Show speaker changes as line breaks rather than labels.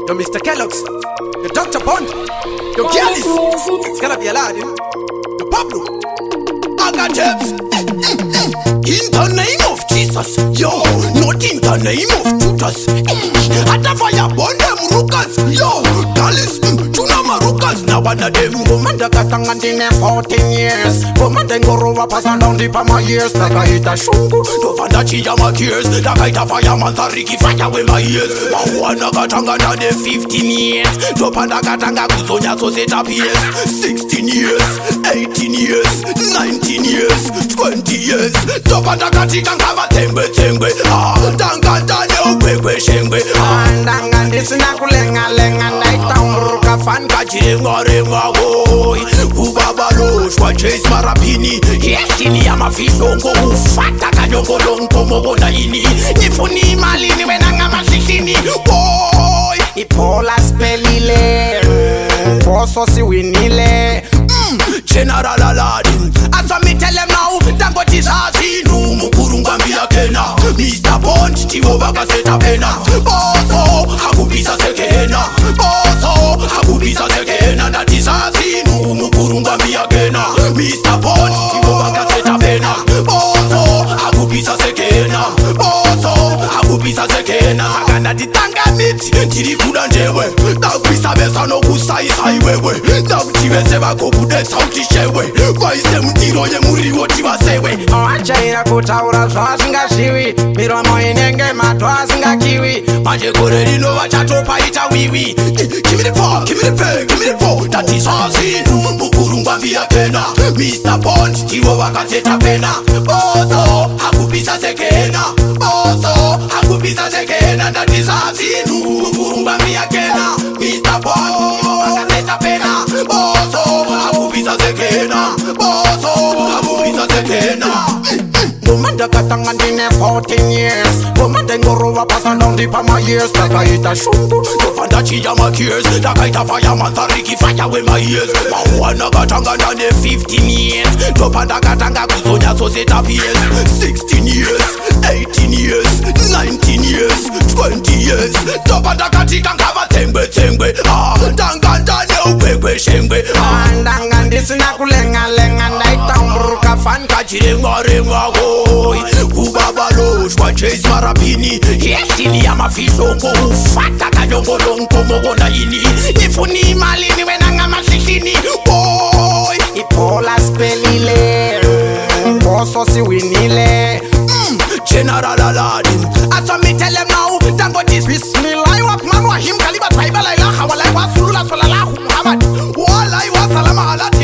Yo, Mr. Kellogg's, yo, Dr. Bond, yo, Kialis, it's gonna be a lot, yo, Pablo, I got tips. In the name of Jesus, yo, not in the name of Judas. At the fire, burn them rukas, yo, Kalis, Tuna Marukas. Now one of them, woman that got tangan in 14 years. Woman then go over, pass on down deep on my ears. Like I hit a shungu, to find that she my tears. That I hit a fireman, Tariki fire with my ears. Mawana got tangan down there 15 years. To panda got tanga kuzonya so set up years. 16 years, 18 years, 19 years, 20 years. To panda got chicken cover tembe tembe. Ah, tanga tanya upekwe shengwe. Ah, tanga disina kulenga lenga naita umruka fan kachirenga renga boy. Ubabalo shwa chase marapini. Yesini ya mafishongo ufata kanyongo longo mobona ini. Nifuni malini wenanga masishini boy. Ipola spelile Boso si winile General Aladdin Asa me tell them now Dangote Zazinu Mukuru ngambia kena Mr. Bond Tiwo baka seta pena Boso Hakubisa sekena Boso Hakubisa sekena Nati Zazinu Mukuru ngambia kena Mr. Bond Tiwo baka seta pena Boso Hakubisa sekena Boso Hakubisa sekena Sakana ditanga miti Tiri kuda njewe Nakwisa besa no kusaisa iwewe Nakutiweze bako kude sauti shewe Kwaise mtiro ye muri woti wasewe Achaira kutaura zwazinga shiwi Miromo inenge matwa zinga kiwi Manje kore lino wachatopa ita wiwi Give me the phone, give me the pay, give me the phone That is Azinu Mukuru ngambia kena Mr. Bond Tiwo wakaseta pena Bozo Hakubisa sekena Bozo Hakubisa sekena That is Azinu Mukuru ngambia kena Mr. Bond Tiwo wakaseta pena Bozo Hakubisa sekena Bozo Hakubisa sekena Woman that got tangan in 14 years. Woman then go over pass on down deep on my ears. Like I hit a shungu, to find that she my tears. Like I hit a fireman, Tariki fire with my ears. Mawana got tangan down there 15 years. To find that katanga kuzonya so set up years. 16 years, 18 years, 19 years, 20 years. To find that katika kava tembe tembe. Ah, tangan tanya upekwe shengwe. Ah, tangan disina kulenga lenga naita umruka fan kachirenga renga boy. Ubabalo shwa chase marapini. Yesini ya mafishongo ufata kanyongo longo mobona ini. Nifuni malini wenanga masishini boy. Ipola spelile Boso si winile General Aladdin Asa me tell them now Dangote Bismillah Rahman Rahim Kaliba Taiba la ilaha wa la wasulu la sallallahu Muhammad Wa la wa salama ala